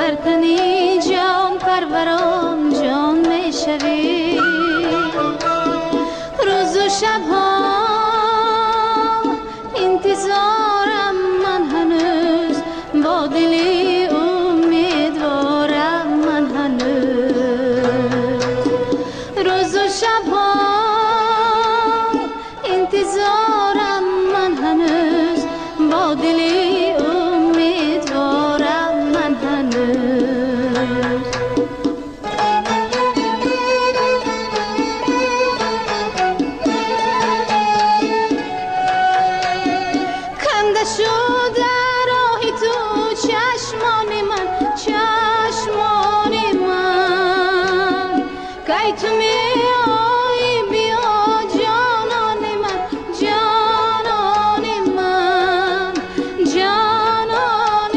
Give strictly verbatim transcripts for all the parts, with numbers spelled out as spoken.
در تنی جان پروران جان می شوی روز و شب ها انتظارم من هنوز با دلی امیدوارم من هنوز روز و شب ها انتظارم من هنوز با دلی امیدوارم من هنوز کنده شد راهی تو چشمان من چشمان من که تو می آیی بیا جانان من جانان من جانان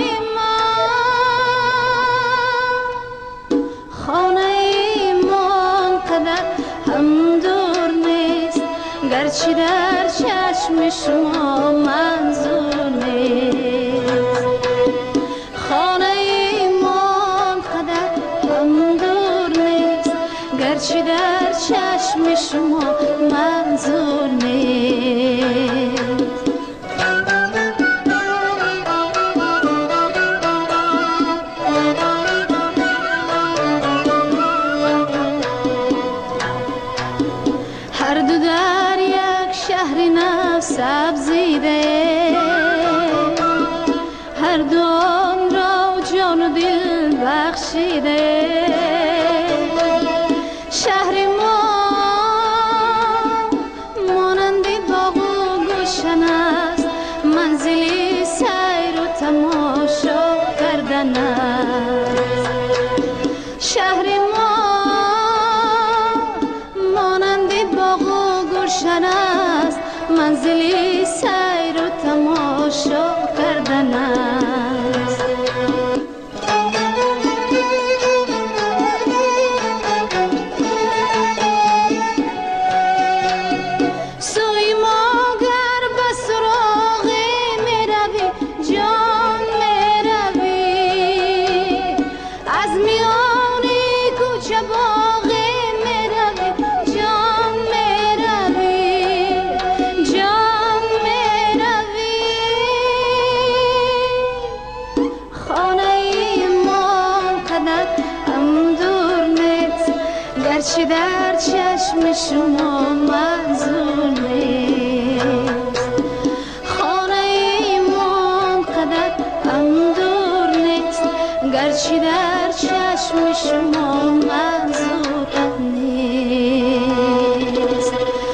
من خانه ایمان قدر هم دور نیست گرچه در چشم شما منظور نیست خانه ایمان قدر هم دور نیست گرچه در چشم شما منظور نیست هر دو در یک شهر نفس سبزیده هر دو آن را جان و دل بخشیده شهر ما مانند باغ و گلشن است منزلی سیر و تماشا کردن است شهر ما مانند باغ و گلشن است منزلی سیر و تماشا کردن است سوی ما گر به سراغ می روی جان می روی از میان کوچه باغ می روی جان می روی جان می روی خانه ایمان قدر هم دور نیست گرچه در چشم شما منظور نیست خانه ایمان قدر هم دور نیست گرچه در چشم شما منظور نیست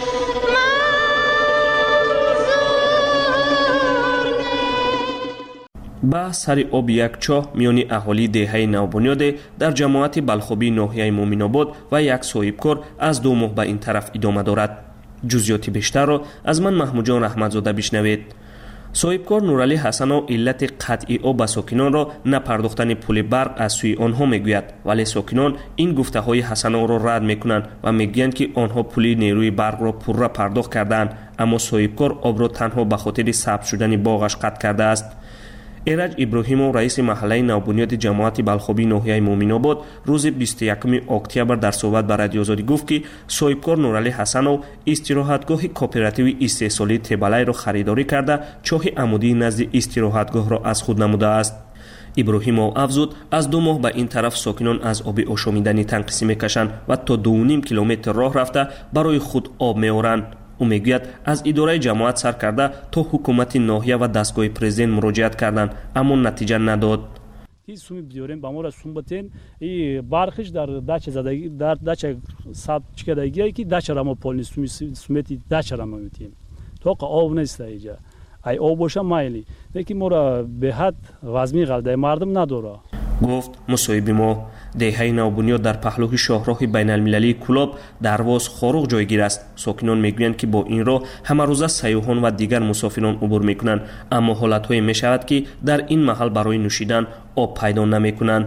منظور نیست با سر آب یک چاه میانی اهالی دهه نوبنیاده در جماعت بلخوبی ناحیه مومن‌آباد و یک صاحبکار از دو ماه به این طرف ادامه دارد. جزئیات بیشتر را از من محمود جان رحمتزاده بشنوید. صاحبکار نورعلی حسنов علت قطعی آب به ساکنان را نپرداختن پول برق از سوی آنها میگوید، ولی ساکنان این گفته های حسنов را رد میکنند و میگویند که آنها پول نیروی برق را پورا پرداخت کردند، اما صاحبکار آب را تنها به خاطر ثبت شدن باغش قطع کرده است. ایرج ابراهیمov رئیس محله نوبنیاد جماعت بلخوبی ناحیه مومن‌آباد روز بیست و یکم اکتبر در صحبت با رادیو آزادی گفت که صاحبکار نورعلی حسنov استراحتگاه کوپراتیو استحصالی تبلای را خریداری کرده چاه عمودی نزد استراحتگاه را از خود نموده است. ابراهیمov افزود از دو ماه به این طرف ساکنان از آب آشامیدنی تنقسی میکشند و تا دو و نیم کیلومتر راه رفته برای خود آب میآورند. او میگوید از اداره جماعت سر کرده تا حکومت ناحیه و دستگاه پرزیدنت مراجعت کردند اما نتیجه نداد. این سومی بیاریم با ما را سوم بتین این برخش در دچ زدگی در دچ ساب چکدگی که دچ را ما پول سومی سومتی دچ را ما میتیم تو آب نیست اینجا ای آب باشه مایلی لیکن ما را به حد وزمی غلده مردم نداره. گفت مصاحبه ما دهه نوبنیاد در پهلوی شاهراه بین المللی کلاب درواز خاروق جایگیر است. ساکنان میگویند که با این راه همه روزه سیاحان و دیگر مسافران عبور میکنند، اما حالت‌های میشود که در این محل برای نوشیدن آب پیدا نمیکنند.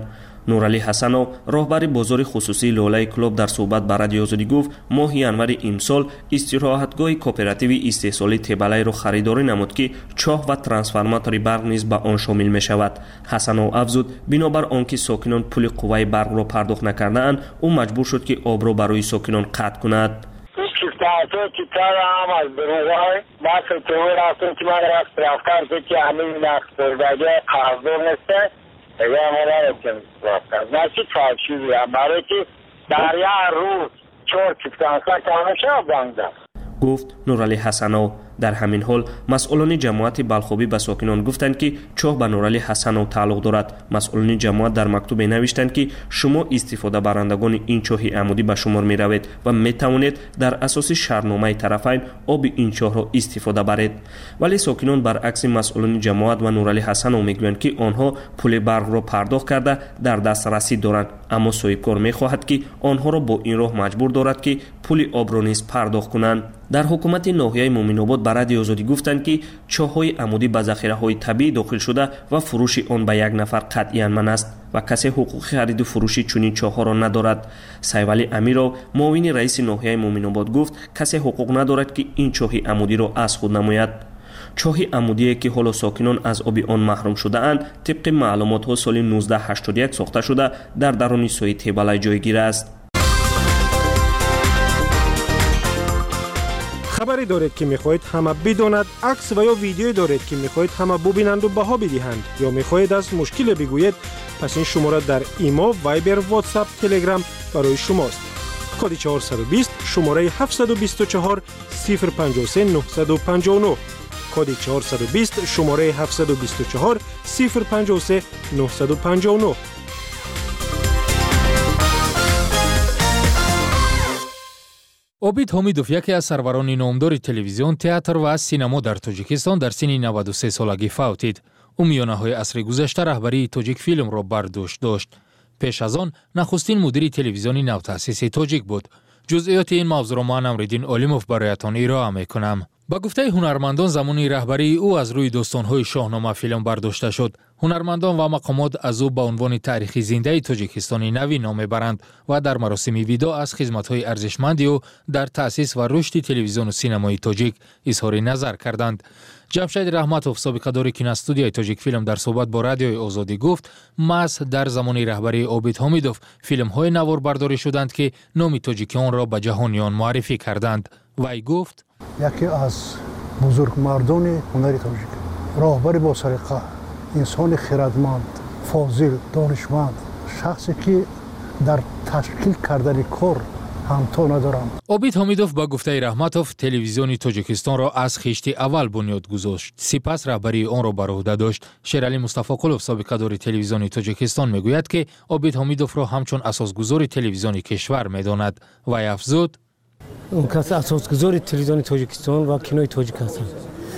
нуралӣ ҳасанов роҳбари бозори хусусии лолаи клуб дар суҳбат ба радиои озодӣ гуфт моҳи январи имсол истироҳатгоҳи кооперативи истеҳсолии тебалайро харидорӣ намуд ки чоҳ ва трансформатори барқ низ ба он шомил мешавад. ҳасанов афзуд бинобар он ки сокинон пули қувваи барқро пардохт накардаанд ӯ маҷбур шуд ки обро барои сокинон қатъ кунад. شفته‌هایی که کار هم از دروغ‌های بس توی راستون که من راست رفتن که که همین نقص بردگه قرضدار نسته اگه همه نرسیم رفتن نسی چارچیزی هم برای که در یه روز چهار کفتانسا کامشه بانده گفت نورعلی حسنов. дар ҳамин ҳол масъулони ҷамоати балхобӣ ба сокинон гуфтанд ки чоҳ ба нуралӣ ҳасанов тааллуқ дорад. масъулони ҷамоат дар мактубе навиштанд ки шумо истифодабарандагони ин чоҳи амудӣ ба шумор меравед ва метавонед дар асоси шаҳрномаи тарафайн оби ин чоҳро истифода баред. вале сокинон баръакси масъулони ҷамоат ва нуралӣ ҳасанов мегӯянд ки онҳо пули барқро пардохт карда дар дастрасӣ доранд, аммо соҳибкор мехоҳад ки онҳоро бо ин роҳ маҷбур дорад ки пули обро низ пардохт кунанд. дар ҳукумати ноҳияи муъминобод ба радиои озодӣ гуфтанд ки чоҳҳои амудӣ ба захираҳои табиӣ дохил шуда ва фурӯши он ба як нафар қатъиян ман аст ва касе ҳуқуқи хариду фурӯши чунин чоҳҳоро надорад. сайвалӣ амиров муовини раиси ноҳияи муъминобод гуфт касе ҳуқуқ надорад ки ин чоҳи амудиро аз худ намояд. чоҳи амудие ки ҳоло сокинон аз оби он маҳрум шудаанд тибқи маълумотҳо соли нуздаҳ ҳаштод и як сохта шуда дар даруни соҳи тебалай ҷойгир аст. خبری دارید که میخواهید همه بداند، عکس و یا ویدیویی دارید که میخواهید همه ببینند و بها بدهند یا میخواهید از مشکل بگویید، پس این شماره در ایما، وایبر، واتساپ، تلگرام برای شماست. کد چهارصد و بیست شماره هفتصد و بیست و چهار صفر پنجاه و سه نهصد و پنجاه و نه کد چهارصد و بیست شماره هفتصد و بیست و چهار صفر پنجاه و سه نهصد و پنجاه و نه. обид ҳомидов яке аз сарварони номдори телевизион, театр ва синемо дар тоҷикистон дар синни наваду се солагӣ фавтид. ӯ миёнаҳои асри гузашта раҳбарии тоҷикфилмро бар дӯш дошт. пеш аз он нахустин мудири телевизиони навтаъсиси тоҷик буд. ҷузъиёти ин мавзӯъро ман Амриддин Олимов бароятон ироа мекунам. ба гуфтаи ҳунармандон замони раҳбарии ӯ аз рӯи достонҳои шоҳнома филм бардошта шуд. ҳунармандон ва мақомот аз ӯ ба унвони таърихи зиндаи тоҷикистони навӣ ном мебаранд ва дар маросими видо аз хизматҳои арзишманди ӯ дар таъсис ва рушди телевизиону синемои тоҷик изҳори назар карданд. ҷамшед раҳматов, собиқадори киностудияи тоҷикфилм, дар суҳбат бо радиои озодӣ гуфт маҳз дар замони раҳбарии Обид Ҳомидов филмҳои наворбардорӣ шуданд ки номи тоҷикиёнро ба ҷаҳониён муаррифӣ карданд. вай гуфт яке аз бузургмардони ҳунари тоҷик, роҳбари босариқа, инсони хирадманд, фозил, донишманд, шахсе ки дар ташкил кардани кор ҳамто надорам. Обид Ҳомидов ба гуфтаи Раҳматов телевизиони Тоҷикистонро аз хишти аввал бунёд гузошт. Сипас раҳбарии онро бар уҳда дошт. Шералӣ Мустафоқулов, собиқадори телевизиони Тоҷикистон, мегӯяд ки Обид Ҳомидовро ҳамчун асосгузори телевизиони кишвар медонад. Вай афзуд: он кас асосгузори телевизиони Тоҷикистон ва кинои тоҷик ҳастанд.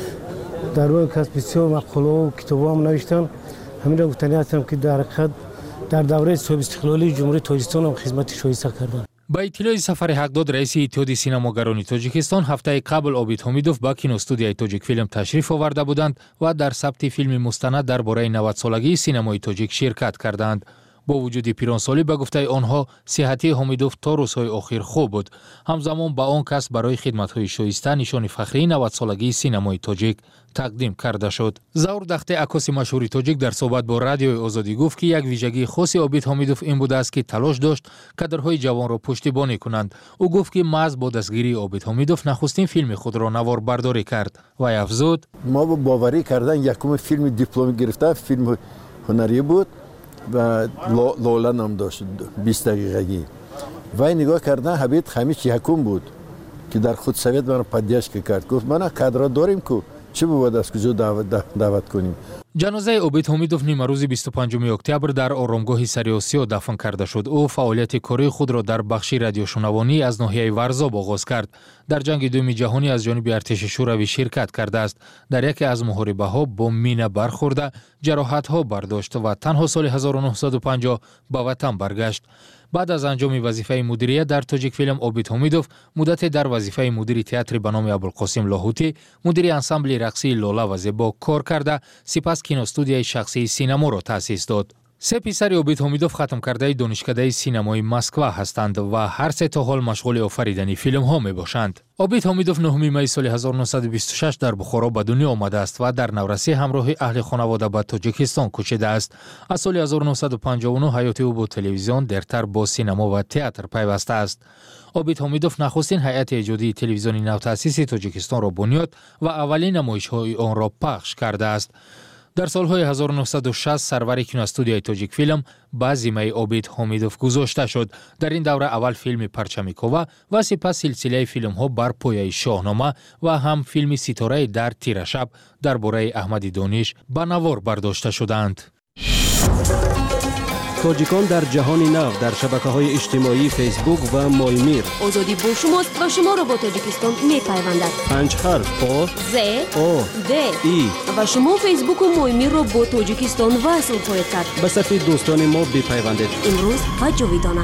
дар он кас бисёр мақолаҳо ва китобҳоам навиштам. ҳаминро гуфтанӣ ҳастам ки дар ҳақиқат дар давраи соҳиби истиқлолии ҷумҳурии Тоҷикистон ҳам хизмати шоиста кардам. Ба иттилои Сафари Ҳақдод, раиси иттиҳоди синамогарони Тоҷикистон, ҳафтаи қабл Обид Ҳомидов ба киностудияи Тоҷикфилм ташриф оварда буданд ва дар сабти филми мустанад дар бораи навадсолагии синамои тоҷик ширкат карданд. бо вуҷуди пиронсолӣ ба гуфтаи онҳо сиҳати Ҳомидов то рӯзҳои охир хуб буд. ҳамзамон ба он кас барои хидматҳои шоиста нишони фахрии навадсолагии синамои тоҷик тақдим карда шуд. Заур Дахте, акоси машҳури тоҷик, дар суҳбат бо радиои Озодӣ гуфт ки як вижагии хоси Обид Ҳомидов ин будааст ки талош дошт кадрҳои ҷавонро пуштибонӣ кунанд. ӯ гуфт ки маҳз бо дастгирии Обид Ҳомидов нахустин филми худро наворбардорӣ кард. Вай афзуд: мо боварӣ кардан якуми филми дипломи гирифтан филми ҳунарӣ буд و لولا نام داشت بیست دقیقگی وای نگاه کردن حبیب خمیش یکم بود که در خود سویت من پدیش کرد. گفت من کادر داریم کو چه بود از کجا دعوت دعوت کنیم. ҷанозаи Обид Ҳомидов нима рӯзи бисту панҷуми октябр дар оромгоҳи Сари Осиё дафн карда шуд. ӯ фаъолияти кории худро дар бахши радиошунавонӣ аз ноҳияи Варзоб оғоз кард. дар ҷанги дуюми ҷаҳонӣ аз ҷониби артиши шӯравӣ ширкат кардааст. дар яке аз муҳорибаҳо бо мина бархӯрда ҷароҳатҳо бардошт ва танҳо соли ҳазору нуҳсаду панҷоҳ ба ватан баргашт. баъд аз анҷоми вазифаи мудирият дар Тоҷикфилм, Обид Ҳомидов муддате дар вазифаи мудири театри ба номи Абулқосим Лоҳутӣ, мудири ансамбли рақсии Лола ва Зебо кор карда, сипас киностудияи шахсии синаморо таъсис дод. سه پسر عابد حمیدوف ختم کرده دانشکده سینمای مسکو هستند و هر سه تا حال مشغول آفریدن فیلم ها می باشند. عابد حمیدوف نهم می سال هزار و نهصد و بیست و شش در بخارا به دنیا آمده است و در نورسی همراه اهل خانواده به تاجیکستان کوچیده است. از سال هزار و نهصد و پنجاه و نه حیات او با تلویزیون درتر با سینما و تئاتر پیوسته است. عابد حمیدوف نخستین هیئت ایجادی تلویزیون نوتأسیس تاجیکستان را بنیاد و اولین نمایش‌های آن را پخش کرده است. در سالهای هزار و نهصد و شصت سرور کینوستودیوی تاجیک فیلم به ذمه عابد حمیدوف گذاشته شد. در این دوره اول فیلم پرچم کوه و سپس سلسله فیلم ها بر پایه شاهنامه و هم فیلم ستاره در تیره شب درباره احمد دانش به نوار برداشته شدند. تاجیکان در جهان نو در شبکه‌های اجتماعی فیسبوک و مایمیر. آزادی با شماست و شما را با تاجیکستان می‌پیوندد. پنج حرف پا ز او د ای و شما فیسبوک و مایمیر را با تاجیکستان وصل خواهید کرد. به صفحه دوستان ما بپیوندید. امروز و جاویدانه.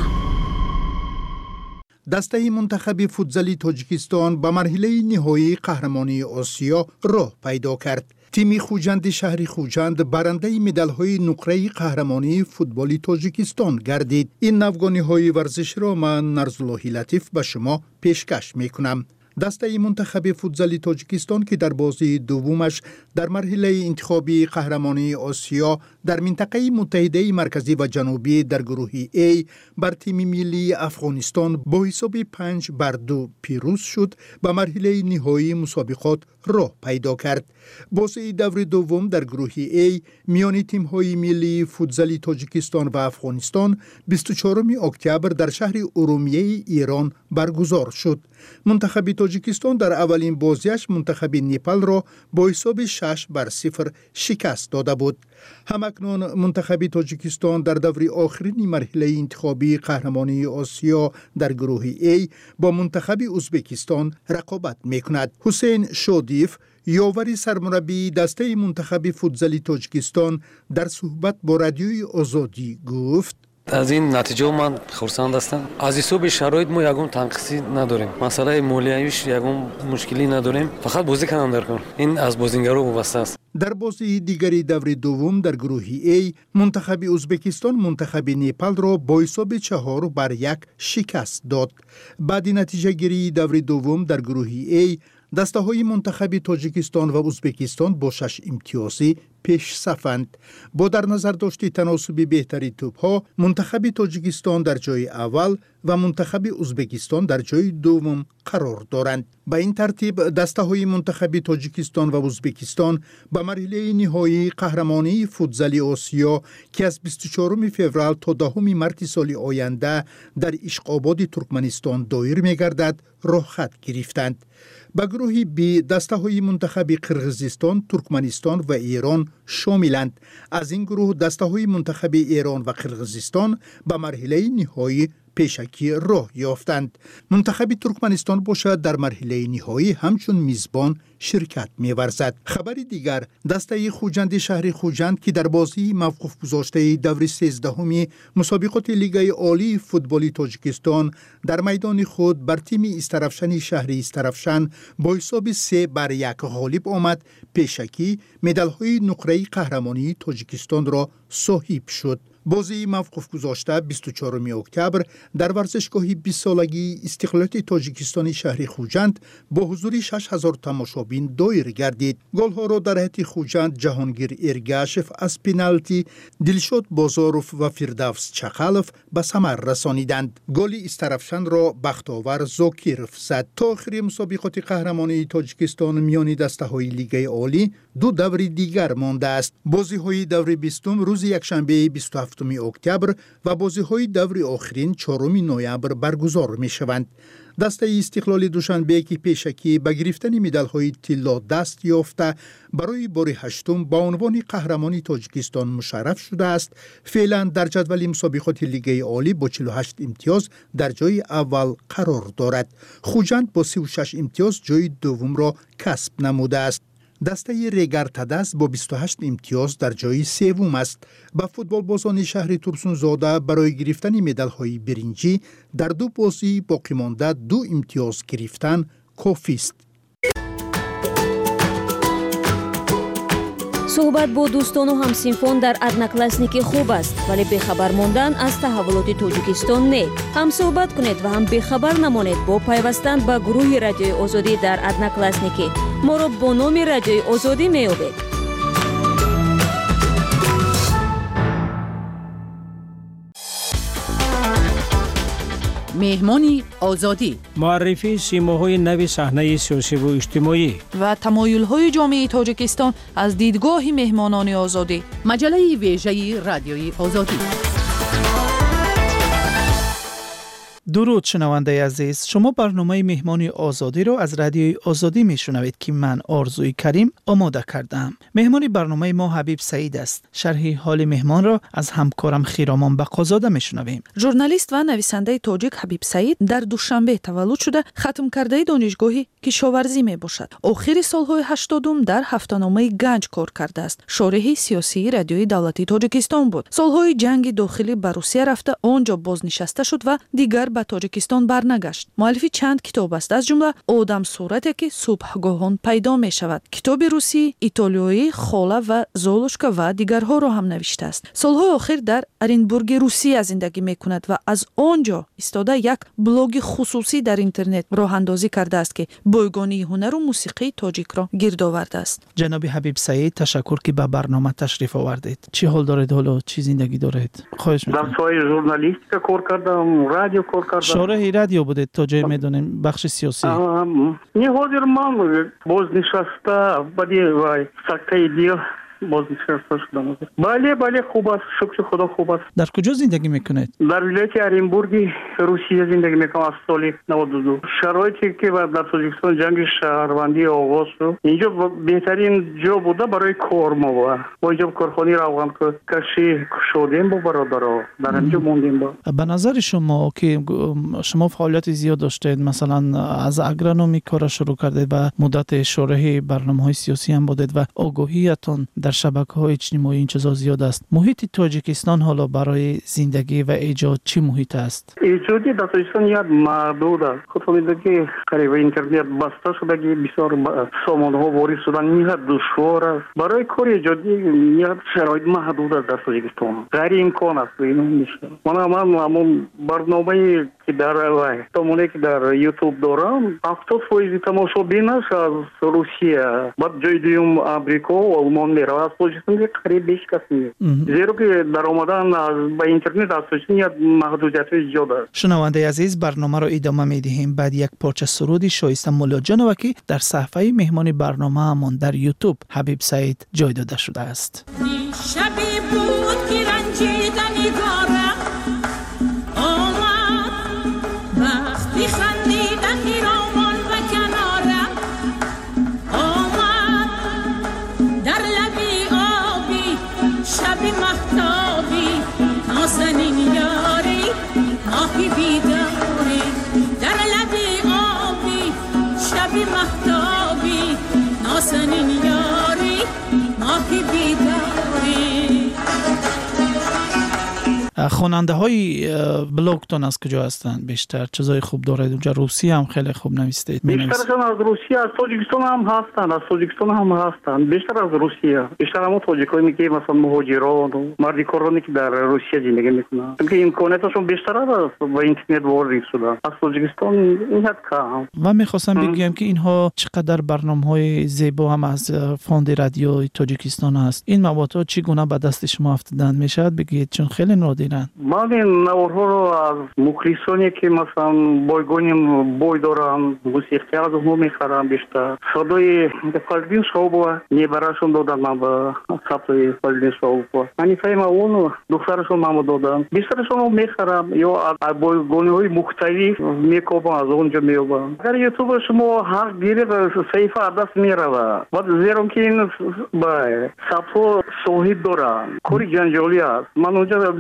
دسته منتخب فوتزالی تاجیکستان به مرحله نهایی قهرمانی آسیا راه پیدا کرد. تیم خوجند شهر خوجند برنده مدال‌های نقره قهرمانی فوتبال تاجیکستان گردید. این نوگانی‌های ورزش را من نرزالله لطیف به شما پیشکش می‌کنم. دسته منتخب فوتزالی تاجیکستان که در بازی دومش در مرحله انتخابی قهرمانی آسیا در منطقه متحده مرکزی و جنوبی در گروه A بر تیم ملی افغانستان با حساب پنج بر دو پیروز شد به مرحله نهایی مسابقات راه پیدا کرد. بازی دور دوم در گروه A میان تیم‌های ملی فوتزالی تاجیکستان و افغانستان بیست و چهارم اکتبر در شهر ارومیه ایران برگزار شد. منتخب تاجیکستان در اولین بازیش منتخب نپال را با حساب شش بر صفر شکست داده بود. همکنون منتخب تاجیکستان در دور آخرین مرحله انتخابی قهرمانی آسیا در گروه A با منتخب ازبکستان رقابت می‌کند. حسین شادیف یاوری سرمربی دسته منتخب فوتزالی تاجیکستان در صحبت با رادیوی آزادی گفت: از این نتیجه من خرسند هستم. از حساب شرایط ما یگون تنقیصی نداریم. مسئله مالیویش یگون مشکلی نداریم. فقط بازی کنم در کن. این از بازیگرا وابسته است. در بازی دیگری دور دوم در گروه A منتخب ازبکستان منتخب نپال را با حساب چهار بر یک شکست داد. بعد نتیجه گیری دور دوم در گروه A دسته های منتخب تاجیکستان و ازبکستان با شش امتیازی پیش صفند. با در نظر داشتی تناسب بهتری توپ ها منتخب تاجیکستان در جای اول و منتخب ازبکستان در جای دوم قرار دارند. به این ترتیب دسته های منتخب تاجیکستان و ازبکستان به مرحله نهایی قهرمانی فوتزالی آسیا که از بیست و چهارم فوریه تا دهم مارس سال آینده در اشقاباد ترکمنستان دایر می‌گردد راه خط گرفتند. به گروه بی دسته های منتخب قرغیزستان، ترکمنستان و ایران شاملند. از این گروه دسته های منتخب ایران و قرغیزستان به مرحله نهایی پیشکی راه یافتند. منتخب ترکمنستان باشد در مرحله نهایی همچون میزبان شرکت می‌ورزد. خبر دیگر دسته خوجند شهر خوجند که در بازی موقوف گذاشته دور سیزدهم مسابقات لیگ عالی فوتبال تاجیکستان در میدان خود بر تیم استرافشن شهر استرافشن با حساب سه بر یک غالب آمد، پیشکی مدال‌های نقره قهرمانی تاجیکستان را صاحب شد. بازی موقوف گذاشته بیست و چهارم اکتبر در ورزشگاه بیست سالگی استقلالیت تاجیکستان شهر خوجند با حضور شش هزار تماشابین دایر گردید. گل‌ها را در هیئت خوجند جهانگیر ارگاشف از پنالتی، دلشاد بازاروف و فردوس چقلف به ثمر رسانیدند. گل استرافشن را بختاور زاکیرف زد. تا آخر مسابقات قهرمانی تاجیکستان میان دسته‌های لیگ عالی دو دور دیگر مانده است. بازی‌های دور بیستم روز یکشنبه بیست و هفتم اکتبر و بازی‌های دور آخرین چهارم نوامبر برگزار می‌شوند. دسته استقلال دوشنبه که پیشکی به گرفتن مدال‌های طلا دست یافته برای بار هشتم با عنوان قهرمانی تاجیکستان مشرف شده است، فعلا در جدول مسابقات لیگ عالی با چهل و هشت امتیاز در جای اول قرار دارد. خوجند با سی و شش امتیاز جای دوم را کسب نموده است. دسته ریگر تدس با بیست و هشت امتیاز در جای سوم است. با فوتبال بازان شهر ترسون زاده برای گرفتن مدال‌های برنجی در دو بازی باقی مانده دو امتیاز گرفتن کافی است. صحبت با دوستان و همسینفان در ادناکلاسنیکی خوب است، ولی بخبر ماندن از تحولات تاجیکستان نه. هم صحبت کنید و هم بخبر نمانید با پیوستن به گروه رادیوی آزادی در ادناکلاسنیکی. ما را با نام رادیوی آزادی می‌یابید. مهمانی آزادی، معرفی سیماهای نو صحنه سیاسی و اجتماعی و تمایل‌های جامعه تاجیکستان از دیدگاه مهمانان آزادی. مجله ویژه رادیوی آزادی. درود شنونده عزیز، شما برنامه مهمانی آزادی را از رادیوی آزادی میشنوید که من آرزوی کریم آماده کردم. مهمان برنامه ما حبیب سعید است. شرح حال مهمان را از همکارم خیرامان بقازاده میشنویم. ژورنالیست و نویسنده تاجیک حبیب سعید در دوشنبه تولد شده، ختم کرده دانشگاهی کشاورزی می باشد. آخر سالهای هشتادم در هفته‌نامه گنج کار کرده است. شارح سیاسی رادیوی دولتی تاجیکستان بود. سالهای جنگ داخلی به روسیه رفته، آنجا بازنشسته شد و دیگر به تاجیکستان برنگشت. مؤلف چند کتاب است، از جمله آدم صورتی که صبحگاهان پیدا می شود، کتاب روسی، ایتالیایی، خاله و زولوشکا و دیگرها را هم نوشته است. سالهای آخر در ارنبورگ روسیه زندگی می کند و از آنجا ایستاده یک بلاگ خصوصی در اینترنت راه اندازی کرده است که بایگانی هنر و موسیقی تاجیک را گرد آورده است. جناب حبیب سعید، تشکر که به برنامه تشریف آوردید. چی حال دارید؟ حالا چی زندگی دارید؟ خواهش می‌کنم. در سایه ژورنالیستیک کار کردم، رادیو کار کردم. شارح رادیو بودید تا جای میدونیم، بخش سیاسی. نه حاضر من بازنشسته بدی وای سکته دیگه بازنشسته شدم. بله بله خوب است، شکر خدا خوب است. در کجا زندگی میکنید؟ در ولایت ارنبورگ روسیه زندگی میکنم از سال نود و دو. شرایطی که در تاجیکستان جنگ شهروندی آغاز شد، اینجا بهترین جا بوده برای کار ما بود. با اینجا کارخانه روان کشی شدیم با برادرها، در اینجا موندیم. با به نظر شما که شما فعالیت زیاد داشتید، مثلا از اگرونومی کار شروع کردید و مدت شارح برنامه‌های سیاسی هم بودید و آگاهیتون در شبکه‌های اجتماعی این چیزا زیاد است. محیط تاجیکستان حالا برای زندگی و ایجاد چی محیط است؟ ایجادی در تاجیکستان یاد محدود است. خودتون که قریب اینترنت بسته شده که بسیار سامانه‌ها وارد شدن، میاد دشوار است. برای کار ایجادی یاد شرایط محدود است در تاجیکستان. غیر امکان است اینو میشه. من من همون برنامه‌ای که در تمونه که در یوتیوب دارم، هفتاد درصد تماشابین است از روسیه، بعد جای دیگه آمریکا و آلمان میره. از تاجیکستان قریب بیش کس نیست. زیرا که در آمدن از با اینترنت از تاجیکستان محدودیت زیاد است. شنونده عزیز، برنامه را ادامه میدهیم بعد یک پارچه سرودی شایسته مولا جانوکی در صفحه مهمان برنامه همان در یوتیوب حبیب سعید جای داده شده است. شبی بود که رنجیدنی دارم آمد وقتی خندیدن پیرامان و کنارم آمد در لبی آبی شبی مهتابی نازنین یاری ماهی بیداری در لبی آبی شبی مهتابی نازنین یاری ماهی بیداری. خواننده های بلاگتون از کجا هستند؟ بیشتر چیزای خوب دارید اونجا؟ روسی هم خیلی خوب نویسید. بیشترشون از روسیه، از تاجیکستان هم هستند، از تاجیکستان هم هستند. بیشتر از روسیه، بیشتر هم تاجیکایی که مثلا مهاجران و مردی کارانی که در روسیه زندگی میکنن، چون امکاناتشون بیشتر است و اینترنت وارد شده. از تاجیکستان این حد کم. و میخواستم بگم که اینها چقدر برنامه‌های زیبا هم از فوند رادیو تاجیکستان هست. این مواد چگونه به دست شما افتادن میشد بگید، چون خیلی نادرن. من این نوارها رو از مخلصانی که مثلا بایگانیم بای دارم، موسیقی از اونها میخرم. بیشتر صدای فلدین شاوبو نیبراشون دادن، من به ثبت فلدین شاوبو من فهم اون دخترشون من دادم. بیشترشون رو میخرم یا از بایگانی های مختلف میکوبم، از اونجا میوبم. در یوتیوب شما حق گیرید صحیفه عدس میروه و زیرا که این با ثبت صاحب دارم کاری جنجالی است. من اونجا بسیار ثبت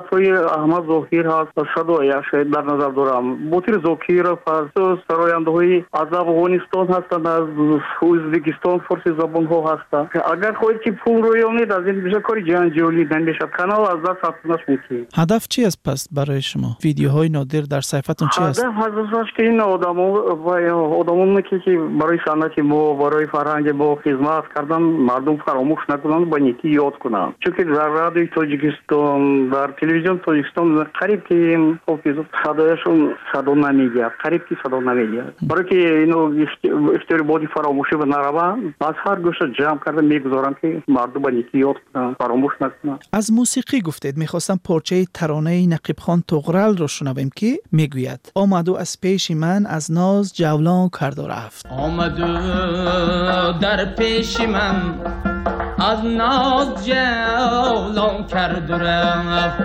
صدای احمد ظاهر هست، صدایش در نظر دارم. بطیر زاکیرов هست، سراینده‌های از افغانستان هستند، از ازبکستان فارسی زبان ها هستند. اگر خواهید که پول رویانید از این بیشتر کاری جنجالی نمیشد. کانال از دست رفتنش ممکن. هدف چی است پس برای شما؟ ویدیوهای نادر در صفحتون چی است؟ هدف هست که این آدما و آدمانی که برای صنعت ما، برای فرهنگ ما خدمت کردن مردم فراموش نکنند، با نیکی یاد کنند. چون که در رادیوی تاجیکستان، در تلویزیون تاجیکستان قریب که این حافظ صدایشون صدا نمیگه، قریب که صدا نمیگه. برای که اینو اختیار بادی فراموشی به نروا از هر گوشه جمع کرده میگذارم که مردم با نیکی یاد کنند، فراموش نکنند. از موسیقی گفتید، میخواستم پارچه ترانه نقیب خان طغرل رو شنویم که میگوید آمد و از پیش من از ناز جولان کرد و رفت. آمد و در پیش من از ناز جولان کرد و رفت،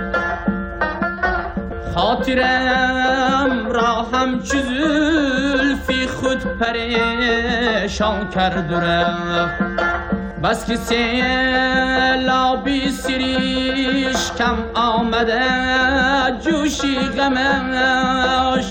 خاطرم را همچو زلفی خود پریشان کرد و رفت. بس که سیلابی سریش کم آمده جوشی غمش،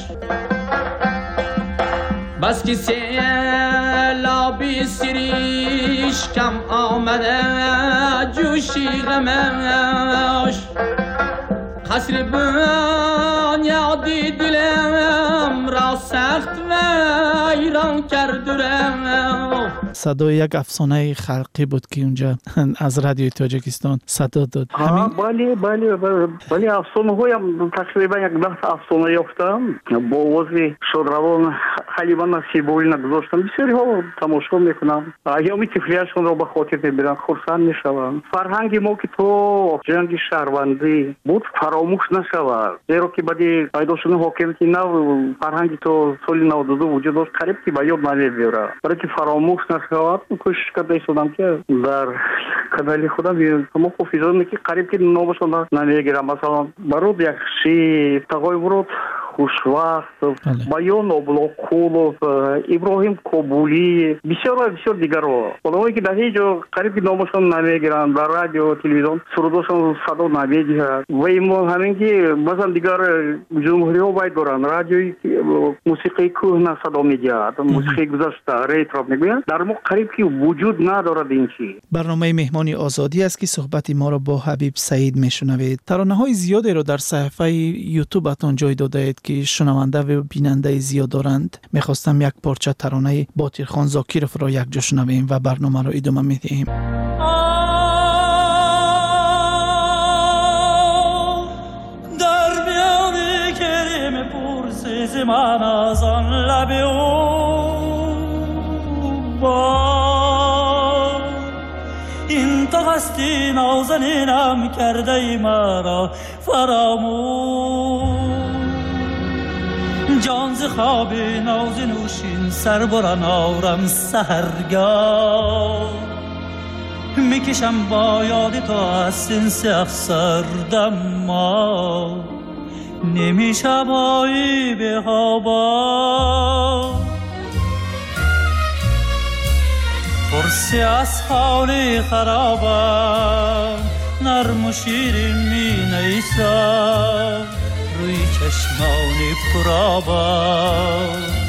بس که سیلابی سریش کم آمده جوشی غمش. قصر بنیادی دلم را سخت ویران کرد و رفت. صدای یک افسانه خلقی بود که اونجا از رادیوی تاجیکستان صدا داد. همین بله بله بله افسانه هایم تقریبا یک ده تا افسانه یافتم با آواز شادروان حلیمه نصیبوی نگذاشتم. بسیاری ها تماشا میکنم، ایام طفلیشون را به خاطر میبرن، خرسند میشوند. فرهنگ ما که تو جنگ شهروندی بود فراموش نشود، زیرا که بعدی پیدا شدن حاکمیت نو فرهنگ تو سال نود و دو وجود داشت، قریب که به یاد نمیبره. برای که فراموش نشود کوشش کرده شدم که در کانال خودم تمام حافظانی که قریب که نامشون نمیگیرم. مثلا برود یک شی تقای برود خوشوقت، بیان ابلاقولов، ابراهیم کابولی، بسیار بسیار دیگر ها آدمایی که در اینجا قریب که نامشون نمیگیرن، در رادیو تلویزیون سرودشون صدا نمیگیرن. و این همین که مثلا دیگر جمهوری ها باید دارن رادیوی موسیقی کهنه صدا میگیرد، موسیقی گذشته ریترو میگویند، در ما قریب که وجود ندارد این چی. برنامه مهمانی آزادی است که صحبت ما را با حبیب سعید میشنوید. ترانه های زیادی را در صفحه یوتیوبتون جای داده اید که شنونده و بیننده زیاد دارند. میخواستم یک پارچه ترانه بطیر خان زاکیرov را یک جا شنویم و برنامه را ادامه میدهیم. در میان کریم پرسیز من از آن لب او با این تو هستی نازنینم کرده ای مرا فراموش. جان ز خواب ناز نوشین سر بران آرم سحرگاه، میکشم با یاد تو از سنس افسردم ما، نمیشم آیی به خوابا. پرسی از حال خرابم نرم و شیرین می نیسم روی چشمان پرآبا.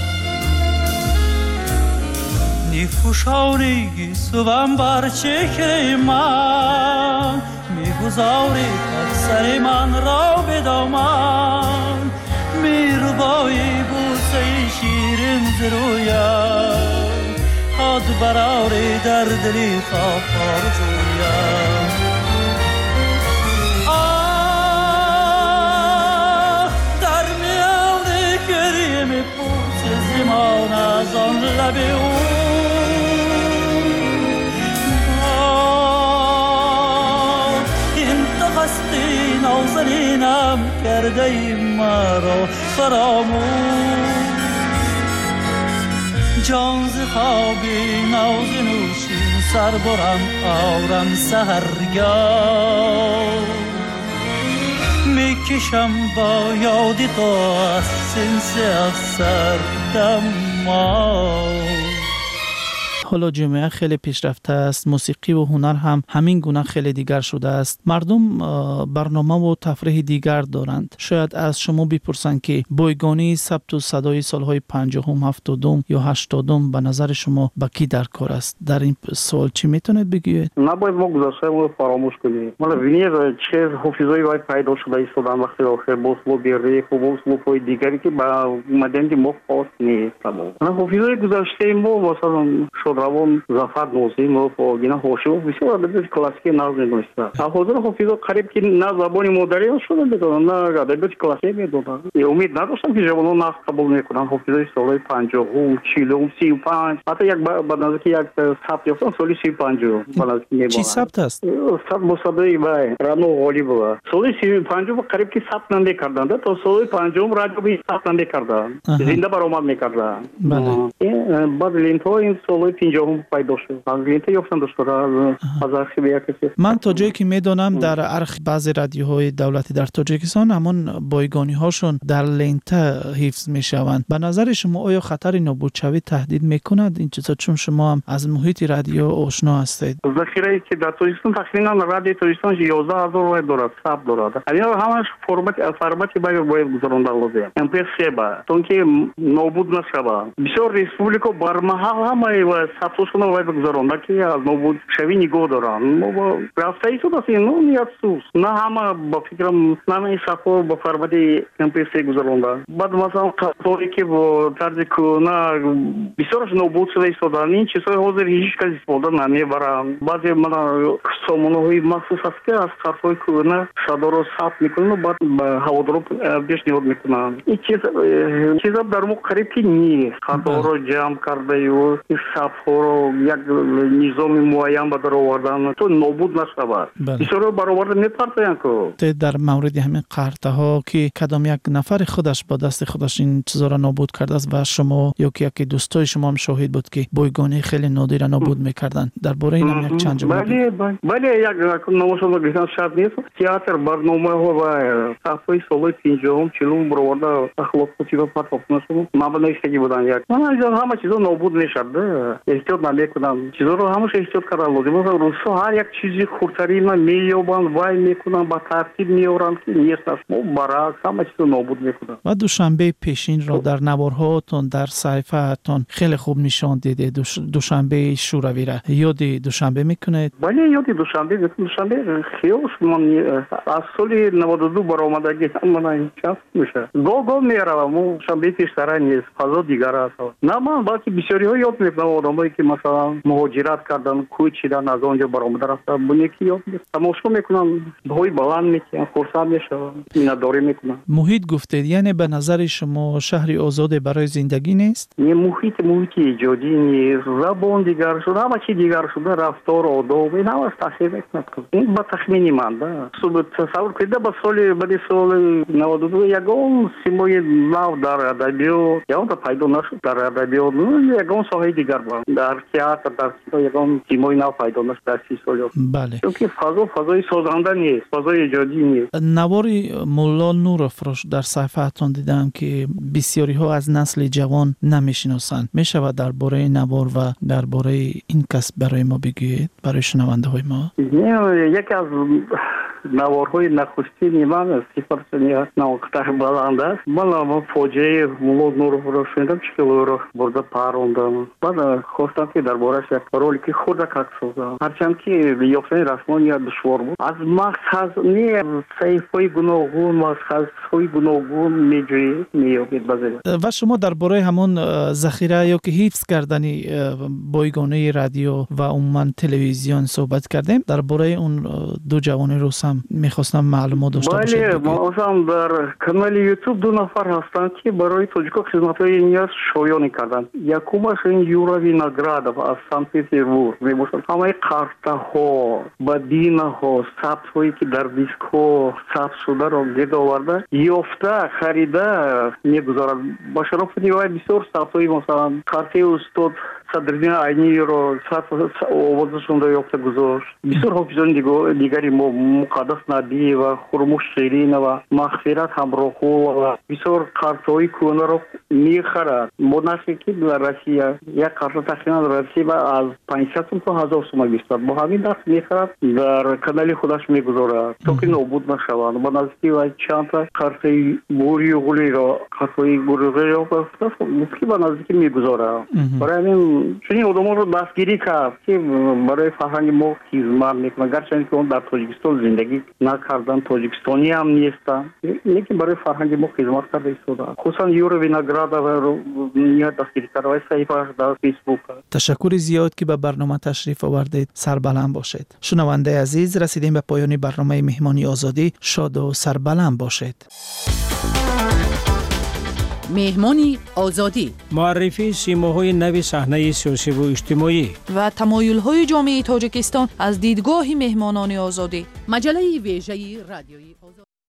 نیفوشانی سوم بر چهره من، میگذاری سر من را به دامن، میروبایی بوسه شیرین ز رویم، خود براری در دلی خواب آرزویم. زمان از آن لب او این تو هستی نازنینم کرده ای مرا فراموش. جان ز خوابی ناز نوشین سر برم آرم سحرگاه، میکشم با یادی تو از سنس افسردم ما. حالا جامعه خیلی پیشرفته است، موسیقی و هنر هم همین گونه خیلی دیگر شده است. مردم برنامه و تفریح دیگر دارند. شاید از شما بپرسند که بایگانی ثبت و صدای سالهای پنجاهم، هفتادم یا هشتادم به نظر شما به کی در کار است؟ در این سوال چی میتونید بگید؟ نباید ما گذشته رو فراموش کنیم. مالا ببینید چه حافظه‌ای باید پیدا شده ایستادن وقتی آخر با اسلوب ریخ و با اسلوب‌های دیگری که با اومدن ما خاص نیست. من حافظه‌های گذشته ما مثلا شادروان ظفر نوزیم و فاگینا هاشمی بسیار ادبیات کلاسیک نظم می‌نویسند. حاضر حافظه قریب که نه زبان مادری شده می‌دونن نه ادبیات کلاسیک می‌دونن. امید نداشتم که جوانان نقد قبول می‌کنن. حافظه سال پنجاهم، چهلم، سی و پنج حتی یک بعد از که یک ثبت یافتن سال سی و پنج بالا می‌برن. چی ثبت است؟ ثبت مصادره با رانو غالیبا. سال سی و پنج قریب که ثبت نمی‌کردند تا سال پنجم راجع به ثبت نمی‌کردند. زنده برآمد می‌کردند. بله. بعد لینت‌ها این سال پنجاهم پیدا شد. از لینت یافتن داشتن از آرشیو یک کسی. من تا جایی که می‌دونم در ارخ بعضی رادیوهای دولتی در تاجیکستان همون بایگانی هاشون در لینت حفظ میشوند. به نظر شما آیا خطر نابودشوی تهدید میکند این چیزا، چون شما هم از محیط رادیو آشنا هستید؟ ذخیره که در تاجیکستان تقریبا رادیو تاجیکستان یازده هزار وای دارد، ثبت دارد. اینا همش فرمت فرمتی باید باید گذرانده لازم. ام پی سه با چون که نابود نشود. بسیار ریسپوبلیکا برمحل همه و ثبتشون باید گذرانده که از نابود شوی نگاه دارن. ما راسته ای تو دست اینو نیاز سوس. نه همه با فکرم نه صفو با فرمتی ام پی سه گذرانده. بعد مثلا طوری که با طرز کرونا بسیارش نابود شده ایستادن. این چیزهای حاضر هیچ کسی استفاده نمیبرن. بعضی من سامانه‌های مخصوص هست که از طرفای کرونا صدا رو ثبت میکنن و بعد به هوادارا پیشنهاد میکنن. این چیز چیزا در ما قریب که نیست. خطا رو جمع کرده و صفحه رو یک نظام معین به در آوردن تو نابود نشود. بسیار برآورده نمی‌پرسن که در مورد همین قرطه ها که کدام یک نفر خودش با دست خودش این چیزا را نابود کرده است و شما یا که یکی دوستای شما هم شاهد بود که بایگانی خیلی نادر نابود میکردن. درباره این هم یک چند جمله بله بله یک نمایشنامه گفتن شرط نیست. تئاتر برنامه ها و صفحه سال پنجاهم چهلم برآورده اخلاقی و پاتوفناس مبنیشگی بودن. یک من از همه چیزا نابود نشده. احتیاط نمیکنم. چیزا رو همش احتیاط کردن لازم. مثلا روسا هر یک چیزی خردتری من مییابن وای میکنن با ترتیب میورن که نیست است. ما برای همه چیزا نابود میکنن. و دوشنبه پیشین را در نوارهاتون در صحیفه‌تون خیلی خوب نشان دیده. دوش... دوشنبه شوروی را یاد دوشنبه میکنید؟ بله یاد دوشنبه دوشنبه خیلی من از سال نود و دو برآمدگی من چند میشه. گو گو میارم مو شنبه پیشتر نیست. فضا دیگر است. نه من باقی بسیاری ها یاد میکنم آدمایی که مثلا مهاجرت کردن کوچ چیدن از آنجا برآمده رفتن بونی که یاد تماشا میکنن بهای بلند میکنن خرسند میشن مینداری میکنن. محیط گفتید یعنی به نظر شما شهری آزاد برای زندگی نیست؟ نه محیط محیط ایجادی نیست. زبان دیگر شده همه چی دیگر شده رفتار آداب این هم از تحصیل میکنه. این با تخمینی من ده صبح تصور کنید با سال بعد سال نود و دو یکم سیمای نو در ادبیات یا اون پیدا نشد در ادبیات یکم ساحه دیگر بود در تئاتر در یکم سیمای نو پیدا نشد در سی سال. بله چون که فضا فضای سازنده نیست فضای ایجادی نیست. نواری مولا نورافروش در صفحه‌تون دیدم که بسیاری ها از نسل جوان نمیشناسند. میشود درباره نوار و درباره این کسب برای ما بگویید برای شنونده های ما؟ یکی از نوارهای نخستین من صفر سنیه نوکتر بلند است. من فوجه مولا نورافروش شنیدم چکلو رو برده پاروندم. بعد خواستم که دربارش یک رولی که خورده کات سازم. هرچند که یافتن رسمان یا دشوار بود. از مقصد نه صحیفه گوناگون مقصدهای گوناگون میجوی میابید بزرگ. و شما درباره همون ذخیره یا که حفظ کردنی بایگانی رادیو و عموما تلویزیون صحبت کردیم. درباره اون دو جوان روس هم میخواستم معلومات داشته باشید. بله ما اصلا در کانال یوتیوب دو نفر هستند که برای تاجیکا خدمت‌های نیاز شایانی کردن. یکمش این یورا وینоградов از سن پترزبورگ میباشد. همه قرطه ها بدینه ها ثبت هایی که در دیسک ها ثبت شده رو گرد آورده یافته خریده میگذارد. با شرف نگاه بسیار ثبت های مثلا قرطه استاد صدرالدین عینی رو صف آوازشون رو یافته گذاشت. بسیار حافظان دیگری ما مقدس نبی و خرموش شیرین و مغفرت همراهو و بسیار کارت‌های کهنه رو میخرد. ما نشی که در روسیه یک کارت تقریبا در روسیه از پانصد تا هزار سوم بیشتر با همین دست میخرد در کانال خودش میگذارد تا که نابود نشوند. با نزدیکی و چند تا کارت بوری و گلی را کارت‌های گروهی را گفتی با نزدیکی میگذارد. برای همین چنین آدم‌ها رو دستگیری کرد که برای فرهنگ ما خدمت میکنند. گرچه که اون در تاجیکستان زندگی نکردن، تاجیکستانی هم نیستن، لیکن برای فرهنگ ما خدمت کرده ایستادند. خصوصا یور وینگراد و نیت دستگیری کرده و صحیفه‌اش در فیسبوک. تشکر زیاد که به برنامه تشریف آوردید. سربلند باشید. شنونده عزیز، رسیدیم به پایان برنامه مهمانی آزادی. شاد و سربلند باشید. مهمانی آزادی، معرفی سیماهای نو صحنه سیاسی و اجتماعی و تمایل‌های جامعه تاجیکستان از دیدگاه مهمانان آزادی. مجله ویژه رادیویی